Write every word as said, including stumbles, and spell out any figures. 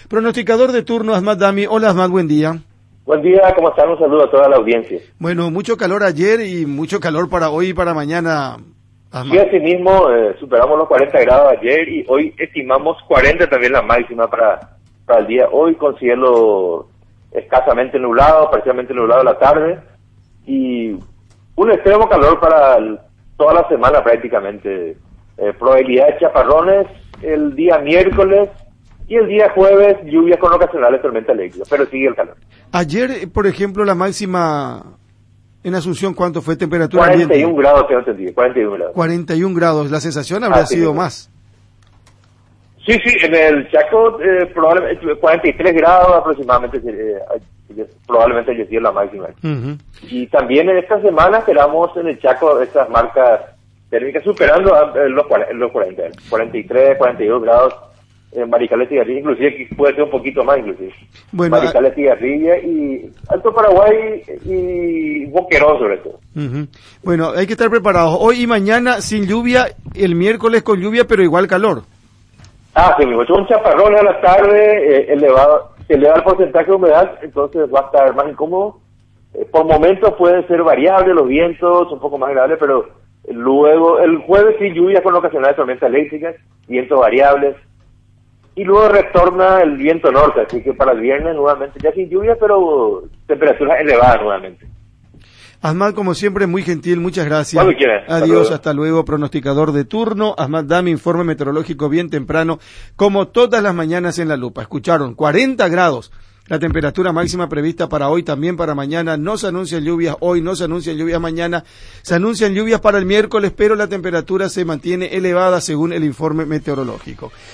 Pronosticador de turno, Ahmad Dami. Hola, Ahmad, buen día. Buen día, ¿cómo están? Un saludo a toda la audiencia. Bueno, mucho calor ayer y mucho calor para hoy y para mañana, Ahmad. Sí, así mismo, eh, superamos los cuarenta grados ayer y hoy estimamos cuarenta también la máxima para, para el día. Hoy con cielo escasamente nublado, parcialmente nublado la tarde y un extremo calor para el, toda la semana prácticamente. Eh, probabilidad de chaparrones el día miércoles y el día jueves lluvias con ocasionales tormentas eléctricas, pero sigue el calor. Ayer, por ejemplo, la máxima en Asunción, ¿cuánto fue temperatura cuarenta y uno ambiente? grados, tengo entendido, cuarenta y uno grados. cuarenta y un grados, la sensación habría Ah, sí, sido sí. más. Sí, sí, en el Chaco eh, probablemente cuarenta y tres grados aproximadamente, eh, probablemente haya sido la máxima. Uh-huh. Y también en esta semana esperamos en el Chaco estas marcas térmicas superando eh, los, los cuarenta, cuarenta y tres, cuarenta y dos grados en Maricales Cigarrilla, inclusive puede ser un poquito más inclusive. Bueno, Maricales Cigarrilla y Alto Paraguay y Boquerón sobre todo. uh-huh. Bueno, hay que estar preparados. Hoy y mañana sin lluvia, el miércoles con lluvia, pero igual calor. Ah, sí, mismo. Son chaparrones a la tarde, eh, elevado, se eleva el porcentaje de humedad, entonces va a estar más incómodo. Eh, por momentos pueden ser variables los vientos, un poco más agradables, pero luego, el jueves sí lluvia con ocasionales tormentas eléctricas, vientos variables, y luego retorna el viento norte, así que para el viernes nuevamente ya sin lluvia, pero temperaturas elevadas nuevamente. Ahmad, como siempre, muy gentil, muchas gracias. Cuando quieras. Hasta Adiós, luego. hasta luego, pronosticador de turno. Ahmad Dami, informe meteorológico bien temprano, como todas las mañanas en La Lupa. Escucharon, cuarenta grados. La temperatura máxima prevista para hoy, también para mañana. No se anuncian lluvias hoy, no se anuncian lluvias mañana. Se anuncian lluvias para el miércoles, pero la temperatura se mantiene elevada según el informe meteorológico.